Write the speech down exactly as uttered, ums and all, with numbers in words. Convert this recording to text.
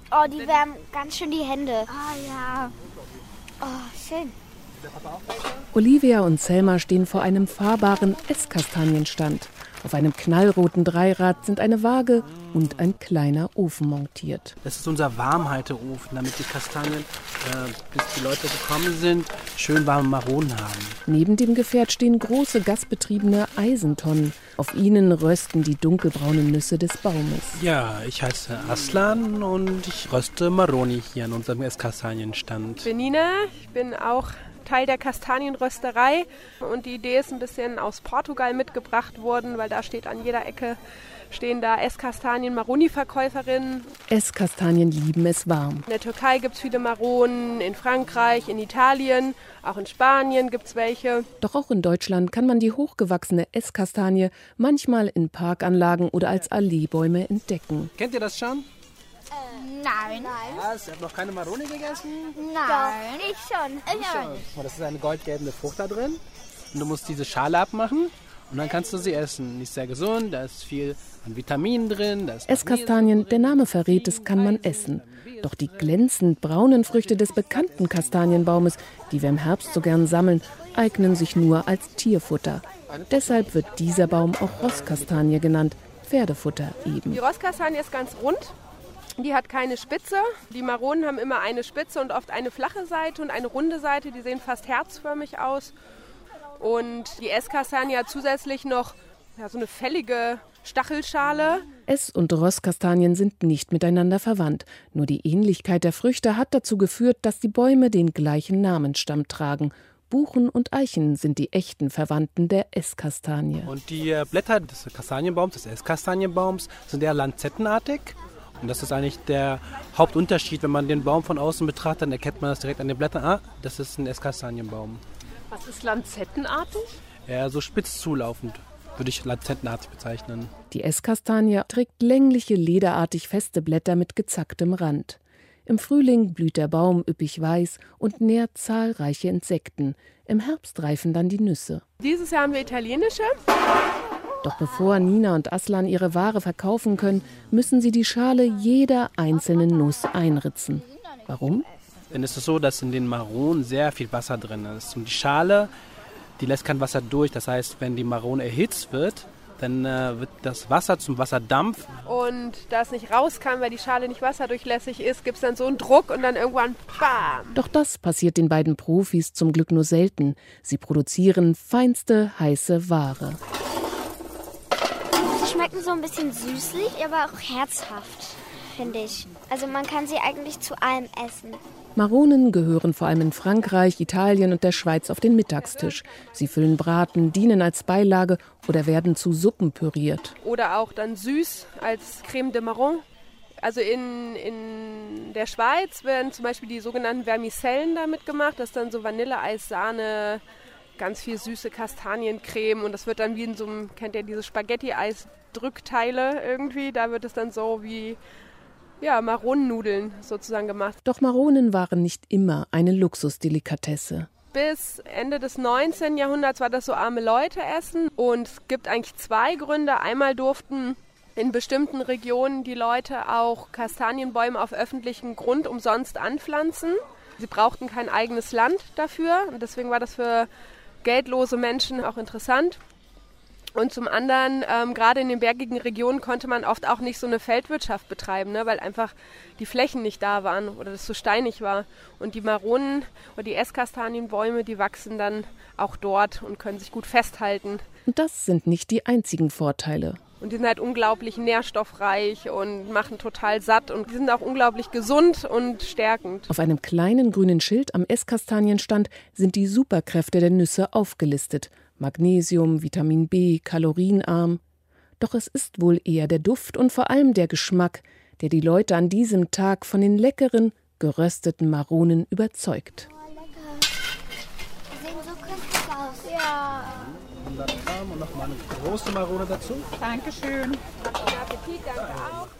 Oh, die wärmen ganz schön die Hände. Ah, ja. Oh, schön. Olivia und Selma stehen vor einem fahrbaren Esskastanienstand. Auf einem knallroten Dreirad sind eine Waage und ein kleiner Ofen montiert. Das ist unser Warmhalteofen, damit die Kastanien, äh, bis die Leute gekommen sind, schön warme Maronen haben. Neben dem Gefährt stehen große gasbetriebene Eisentonnen. Auf ihnen rösten die dunkelbraunen Nüsse des Baumes. Ja, ich heiße Aslan und ich röste Maroni hier an unserem Esskastanienstand. Ich bin Nina, ich bin auch Teil der Kastanienrösterei und die Idee ist ein bisschen aus Portugal mitgebracht worden, weil da steht an jeder Ecke stehen da Esskastanien, Maroni-Verkäuferinnen. Esskastanien lieben es warm. In der Türkei gibt es viele Maronen, in Frankreich, in Italien, auch in Spanien gibt es welche. Doch auch in Deutschland kann man die hochgewachsene Esskastanie manchmal in Parkanlagen oder als Alleebäume entdecken. Kennt ihr das schon? Nein. Was? Ihr habt noch keine Maroni gegessen? Nein. Ich schon. Ich schon. Das ist eine goldgelbe Frucht da drin. Und du musst diese Schale abmachen und dann kannst du sie essen. Die ist sehr gesund, da ist viel an Vitaminen drin. Da ist Esskastanien, der Name verrät es, kann man essen. Doch die glänzend braunen Früchte des bekannten Kastanienbaumes, die wir im Herbst so gern sammeln, eignen sich nur als Tierfutter. Deshalb wird dieser Baum auch Rosskastanie genannt, Pferdefutter eben. Die Rosskastanie ist ganz rund. Die hat keine Spitze. Die Maronen haben immer eine Spitze und oft eine flache Seite und eine runde Seite. Die sehen fast herzförmig aus. Und die Esskastanie hat zusätzlich noch ja, so eine fällige Stachelschale. Ess- und Rosskastanien sind nicht miteinander verwandt. Nur die Ähnlichkeit der Früchte hat dazu geführt, dass die Bäume den gleichen Namensstamm tragen. Buchen und Eichen sind die echten Verwandten der Esskastanie. Und die Blätter des Kastanienbaums, des Esskastanienbaums, sind eher lanzettenartig. Und das ist eigentlich der Hauptunterschied. Wenn man den Baum von außen betrachtet, dann erkennt man das direkt an den Blättern. Ah, das ist ein Esskastanienbaum. Was ist lanzettenartig? Ja, so spitz zulaufend, würde ich lanzettenartig bezeichnen. Die Esskastanie trägt längliche, lederartig feste Blätter mit gezacktem Rand. Im Frühling blüht der Baum üppig weiß und nährt zahlreiche Insekten. Im Herbst reifen dann die Nüsse. Dieses Jahr haben wir italienische. Doch bevor Nina und Aslan ihre Ware verkaufen können, müssen sie die Schale jeder einzelnen Nuss einritzen. Warum? Denn es ist so, dass in den Maronen sehr viel Wasser drin ist. Und die Schale, die lässt kein Wasser durch. Das heißt, wenn die Marone erhitzt wird, dann äh, wird das Wasser zum Wasserdampf. Und da es nicht raus kann, weil die Schale nicht wasserdurchlässig ist, gibt es dann so einen Druck und dann irgendwann BAM! Doch das passiert den beiden Profis zum Glück nur selten. Sie produzieren feinste, heiße Ware. Sie schmecken so ein bisschen süßlich, aber auch herzhaft, finde ich. Also man kann sie eigentlich zu allem essen. Maronen gehören vor allem in Frankreich, Italien und der Schweiz auf den Mittagstisch. Sie füllen Braten, dienen als Beilage oder werden zu Suppen püriert. Oder auch dann süß als Crème de Marron. Also in, in der Schweiz werden zum Beispiel die sogenannten Vermicellen damit gemacht. Das ist dann so Vanilleeis, Sahne, ganz viel süße Kastaniencreme. Und das wird dann wie in so einem, kennt ihr diese Spaghetti-Eis-Drückteile irgendwie? Da wird es dann so wie... Ja, Maronennudeln sozusagen gemacht. Doch Maronen waren nicht immer eine Luxusdelikatesse. Bis Ende des neunzehnten Jahrhunderts war das so arme Leute essen. Und es gibt eigentlich zwei Gründe. Einmal durften in bestimmten Regionen die Leute auch Kastanienbäume auf öffentlichem Grund umsonst anpflanzen. Sie brauchten kein eigenes Land dafür. Und deswegen war das für geldlose Menschen auch interessant. Und zum anderen, ähm, gerade in den bergigen Regionen konnte man oft auch nicht so eine Feldwirtschaft betreiben, ne, weil einfach die Flächen nicht da waren oder das so steinig war. Und die Maronen oder die Esskastanienbäume, die wachsen dann auch dort und können sich gut festhalten. Und das sind nicht die einzigen Vorteile. Und die sind halt unglaublich nährstoffreich und machen total satt und die sind auch unglaublich gesund und stärkend. Auf einem kleinen grünen Schild am Esskastanienstand sind die Superkräfte der Nüsse aufgelistet. Magnesium, Vitamin B, kalorienarm. Doch es ist wohl eher der Duft und vor allem der Geschmack, der die Leute an diesem Tag von den leckeren, gerösteten Maronen überzeugt. Oh, lecker. Die sehen so köstlich aus. Ja. hundert Gramm und nochmal eine große Marone dazu. Dankeschön. Guten Appetit, danke auch.